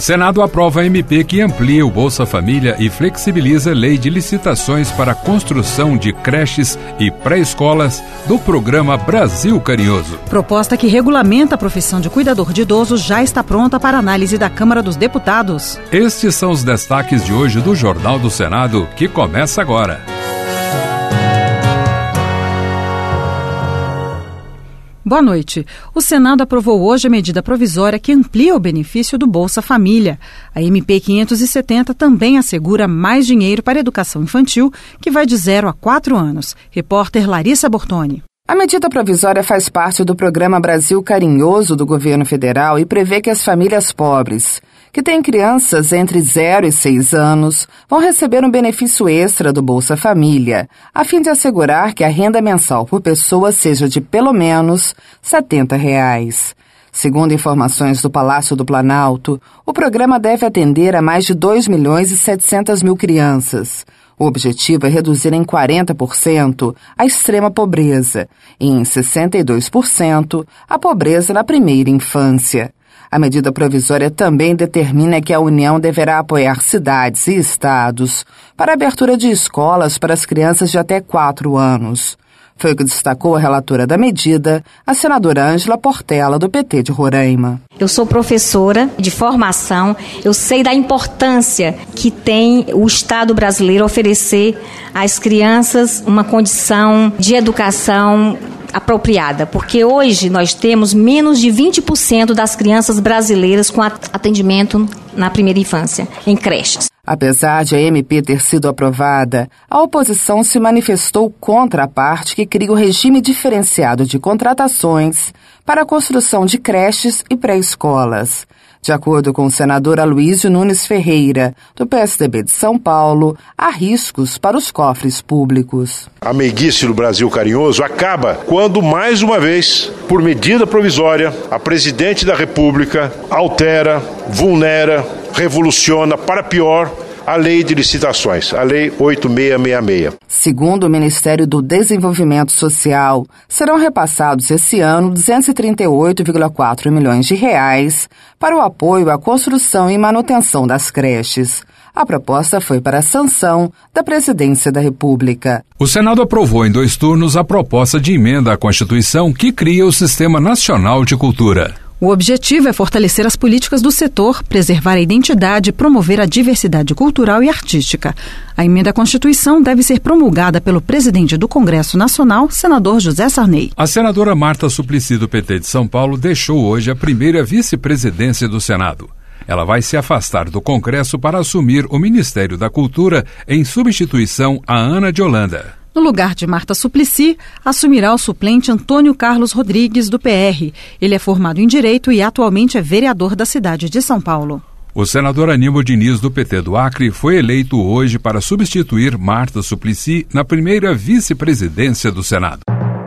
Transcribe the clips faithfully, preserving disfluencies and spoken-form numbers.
Senado aprova a M P que amplia o Bolsa Família e flexibiliza a lei de licitações para a construção de creches e pré-escolas do programa Brasil Carinhoso. Proposta que regulamenta a profissão de cuidador de idosos já está pronta para análise da Câmara dos Deputados. Estes são os destaques de hoje do Jornal do Senado, que começa agora. Boa noite. O Senado aprovou hoje a medida provisória que amplia o benefício do Bolsa Família. A M P quinhentos e setenta também assegura mais dinheiro para a educação infantil, que vai de zero a quatro anos. Repórter Larissa Bortoni. A medida provisória faz parte do programa Brasil Carinhoso do governo federal e prevê que as famílias pobres, que têm crianças entre zero e seis anos, vão receber um benefício extra do Bolsa Família, a fim de assegurar que a renda mensal por pessoa seja de pelo menos setenta reais. Segundo informações do Palácio do Planalto, o programa deve atender a mais de dois milhões e setecentas mil crianças. O objetivo é reduzir em quarenta por cento a extrema pobreza e em sessenta e dois por cento a pobreza na primeira infância. A medida provisória também determina que a União deverá apoiar cidades e estados para a abertura de escolas para as crianças de até quatro anos. Foi o que destacou a relatora da medida, a senadora Ângela Portela, do P T de Roraima. Eu sou professora de formação, eu sei da importância que tem o Estado brasileiro oferecer às crianças uma condição de educação apropriada, porque hoje nós temos menos de vinte por cento das crianças brasileiras com atendimento na primeira infância, em creches. Apesar de a M P ter sido aprovada, a oposição se manifestou contra a parte que cria o regime diferenciado de contratações para a construção de creches e pré-escolas. De acordo com o senador Aloysio Nunes Ferreira, do P S D B de São Paulo, há riscos para os cofres públicos. A meiguice do Brasil Carinhoso acaba quando, mais uma vez, por medida provisória, a presidente da República altera, vulnera, revoluciona para pior a lei de licitações, a lei oito mil seiscentos e sessenta e seis. Segundo o Ministério do Desenvolvimento Social, serão repassados esse ano duzentos e trinta e oito vírgula quatro milhões de reais para o apoio à construção e manutenção das creches. A proposta foi para a sanção da Presidência da República. O Senado aprovou em dois turnos a proposta de emenda à Constituição que cria o Sistema Nacional de Cultura. O objetivo é fortalecer as políticas do setor, preservar a identidade e promover a diversidade cultural e artística. A emenda à Constituição deve ser promulgada pelo presidente do Congresso Nacional, senador José Sarney. A senadora Marta Suplicy, do P T de São Paulo, deixou hoje a primeira vice-presidência do Senado. Ela vai se afastar do Congresso para assumir o Ministério da Cultura em substituição a Ana de Holanda. No lugar de Marta Suplicy, assumirá o suplente Antônio Carlos Rodrigues, do P R. Ele é formado em Direito e atualmente é vereador da cidade de São Paulo. O senador Aníbal Diniz, do P T do Acre, foi eleito hoje para substituir Marta Suplicy na primeira vice-presidência do Senado.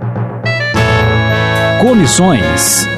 Comissões.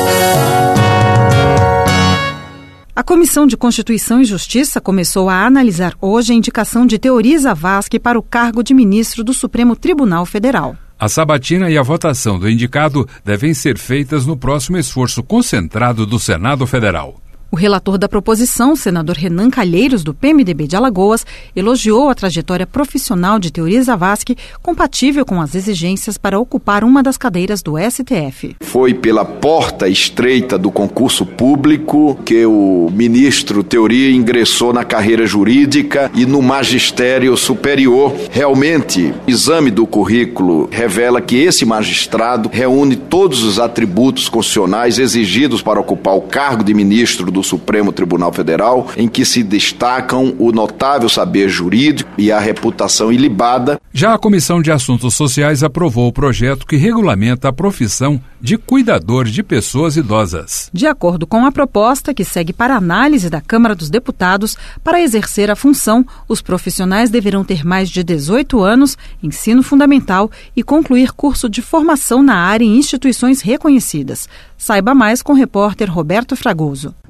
A Comissão de Constituição e Justiça começou a analisar hoje a indicação de Teori Zavascki para o cargo de ministro do Supremo Tribunal Federal. A sabatina e a votação do indicado devem ser feitas no próximo esforço concentrado do Senado Federal. O relator da proposição, o senador Renan Calheiros, do P M D B de Alagoas, elogiou a trajetória profissional de Teori Zavascki, compatível com as exigências para ocupar uma das cadeiras do S T F. Foi pela porta estreita do concurso público que o ministro Teori ingressou na carreira jurídica e no magistério superior. Realmente, o exame do currículo revela que esse magistrado reúne todos os atributos constitucionais exigidos para ocupar o cargo de ministro do Supremo Tribunal Federal, em que se destacam o notável saber jurídico e a reputação ilibada. Já a Comissão de Assuntos Sociais aprovou o projeto que regulamenta a profissão de cuidador de pessoas idosas. De acordo com a proposta, que segue para análise da Câmara dos Deputados, para exercer a função, os profissionais deverão ter mais de dezoito anos, ensino fundamental e concluir curso de formação na área em instituições reconhecidas. Saiba mais com o repórter Roberto Fragoso.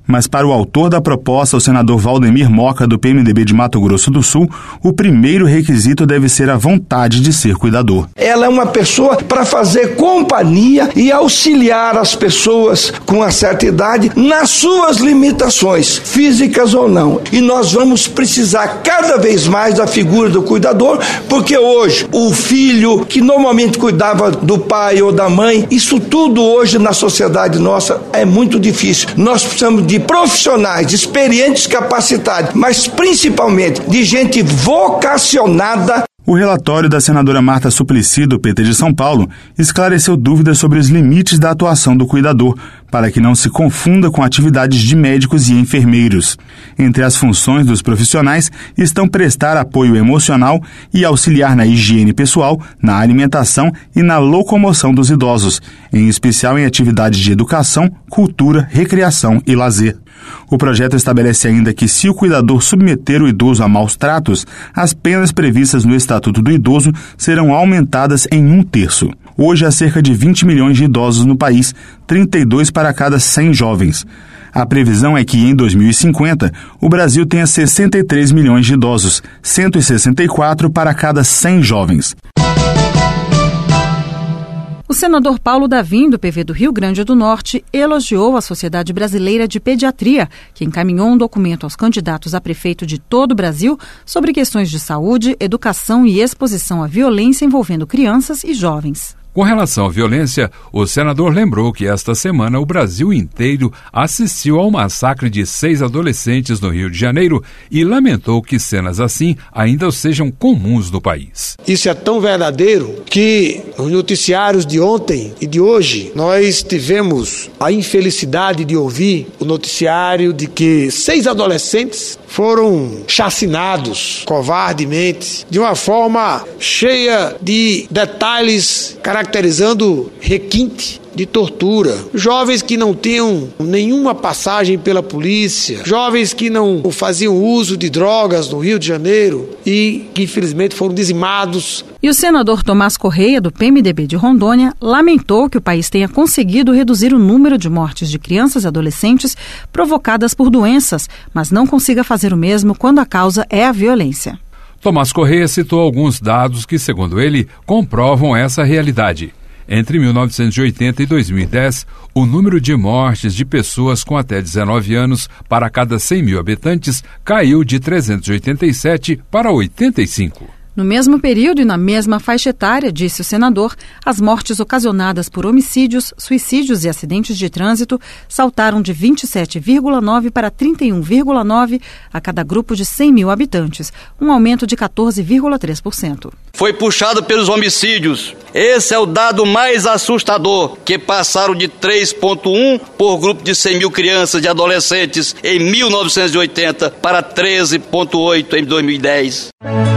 Mas para o autor da proposta, o senador Valdemir Moca, do P M D B de Mato Grosso do Sul, o primeiro requisito deve ser a vontade de ser cuidador. Ela é uma pessoa para fazer companhia e auxiliar as pessoas com uma certa idade nas suas limitações, físicas ou não. E nós vamos precisar cada vez mais da figura do cuidador, porque hoje o filho que normalmente cuidava do pai ou da mãe, isso tudo hoje na sociedade nossa é muito difícil. Nós precisamos de profissionais, experientes, capacitados, mas principalmente de gente vocacionada. O relatório da senadora Marta Suplicy, do P T de São Paulo, esclareceu dúvidas sobre os limites da atuação do cuidador, para que não se confunda com atividades de médicos e enfermeiros. Entre as funções dos profissionais estão prestar apoio emocional e auxiliar na higiene pessoal, na alimentação e na locomoção dos idosos, em especial em atividades de educação, cultura, recreação e lazer. O projeto estabelece ainda que, se o cuidador submeter o idoso a maus tratos, as penas previstas no Estatuto do Idoso serão aumentadas em um terço. Hoje há cerca de vinte milhões de idosos no país, trinta e dois para cada cem jovens. A previsão é que, em dois mil e cinquenta, o Brasil tenha sessenta e três milhões de idosos, cento e sessenta e quatro para cada cem jovens. O senador Paulo Davim, do P V do Rio Grande do Norte, elogiou a Sociedade Brasileira de Pediatria, que encaminhou um documento aos candidatos a prefeito de todo o Brasil sobre questões de saúde, educação e exposição à violência envolvendo crianças e jovens. Com relação à violência, o senador lembrou que esta semana o Brasil inteiro assistiu ao massacre de seis adolescentes no Rio de Janeiro e lamentou que cenas assim ainda sejam comuns no país. Isso é tão verdadeiro que nos noticiários de ontem e de hoje nós tivemos a infelicidade de ouvir o noticiário de que seis adolescentes foram chacinados covardemente, de uma forma cheia de detalhes caracterizando requinte de tortura. Jovens que não tinham nenhuma passagem pela polícia, jovens que não faziam uso de drogas no Rio de Janeiro e que infelizmente foram dizimados. E o senador Tomás Correia, do P M D B de Rondônia, lamentou que o país tenha conseguido reduzir o número de mortes de crianças e adolescentes provocadas por doenças, mas não consiga fazer o mesmo quando a causa é a violência. Tomás Correia citou alguns dados que, segundo ele, comprovam essa realidade. Entre mil novecentos e oitenta e dois mil e dez, o número de mortes de pessoas com até dezenove anos para cada cem mil habitantes caiu de trezentos e oitenta e sete para oitenta e cinco. No mesmo período e na mesma faixa etária, disse o senador, as mortes ocasionadas por homicídios, suicídios e acidentes de trânsito saltaram de vinte e sete vírgula nove para trinta e um vírgula nove a cada grupo de cem mil habitantes, um aumento de quatorze vírgula três por cento. Foi puxado pelos homicídios. Esse é o dado mais assustador, que passaram de três vírgula um por grupo de cem mil crianças e adolescentes em mil novecentos e oitenta para treze vírgula oito em dois mil e dez.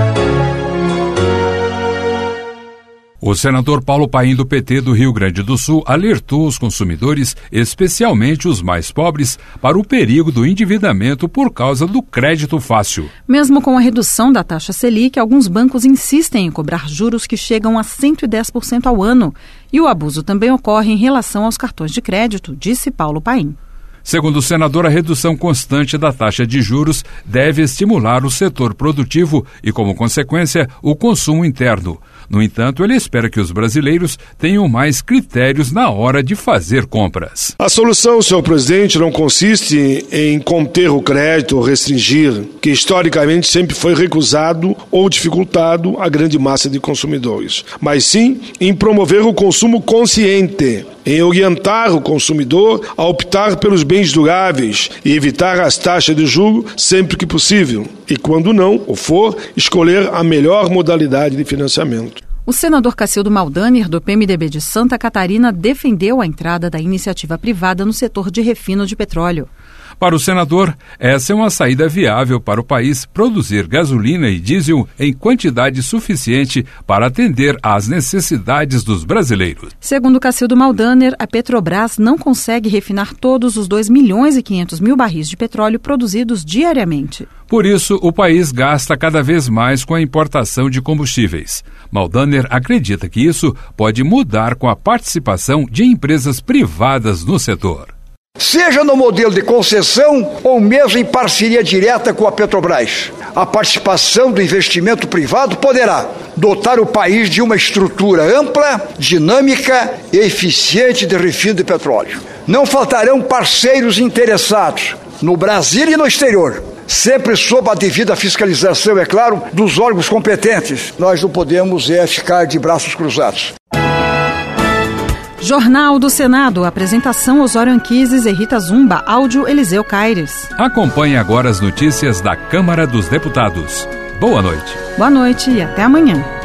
O senador Paulo Paim, do P T do Rio Grande do Sul, alertou os consumidores, especialmente os mais pobres, para o perigo do endividamento por causa do crédito fácil. Mesmo com a redução da taxa Selic, alguns bancos insistem em cobrar juros que chegam a cento e dez por cento ao ano. E o abuso também ocorre em relação aos cartões de crédito, disse Paulo Paim. Segundo o senador, a redução constante da taxa de juros deve estimular o setor produtivo e, como consequência, o consumo interno. No entanto, ele espera que os brasileiros tenham mais critérios na hora de fazer compras. A solução, senhor presidente, não consiste em conter o crédito ou restringir, que historicamente sempre foi recusado ou dificultado à grande massa de consumidores, mas sim em promover o consumo consciente, em orientar o consumidor a optar pelos bens duráveis e evitar as taxas de juros sempre que possível. E quando não o for, escolher a melhor modalidade de financiamento. O senador Cacildo Maldaner, do P M D B de Santa Catarina, defendeu a entrada da iniciativa privada no setor de refino de petróleo. Para o senador, essa é uma saída viável para o país produzir gasolina e diesel em quantidade suficiente para atender às necessidades dos brasileiros. Segundo Cacildo Maldaner, a Petrobras não consegue refinar todos os dois milhões e quinhentos mil barris de petróleo produzidos diariamente. Por isso, o país gasta cada vez mais com a importação de combustíveis. Maldaner acredita que isso pode mudar com a participação de empresas privadas no setor. seja no modelo de concessão ou mesmo em parceria direta com a Petrobras. A participação do investimento privado poderá dotar o país de uma estrutura ampla, dinâmica e eficiente de refino de petróleo. Não faltarão parceiros interessados no Brasil e no exterior, sempre sob a devida fiscalização, é claro, dos órgãos competentes. Nós não podemos é, ficar de braços cruzados. Jornal do Senado, apresentação Osório Anquises e Rita Zumba, áudio Eliseu Caires. Acompanhe agora as notícias da Câmara dos Deputados. Boa noite. Boa noite e até amanhã.